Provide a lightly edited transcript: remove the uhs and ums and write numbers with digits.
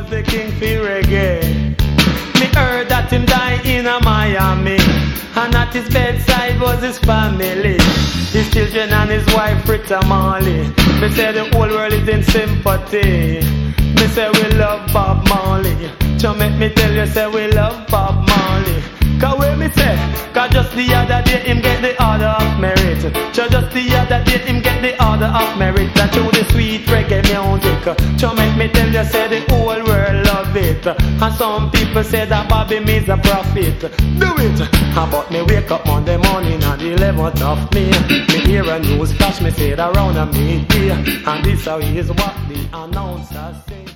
was the king for reggae. Me heard that him die in a Miami, and at his bedside was his family, his children and his wife Rita Marley. Me say the whole world is in sympathy. Me say we love Bob Marley. So make me tell you, say we love Bob Marley. Cause when me say, cause just the other day him get the order of merit. So just the other day him get the order of merit. That through the sweet reggae music. So make me tell you, say the whole world love it. And some people say that Bobby me's a prophet. Do it! But me wake up Monday morning on the 11th of May. Me hear a news flash, me say it around a me ear. And this is what the announcer say.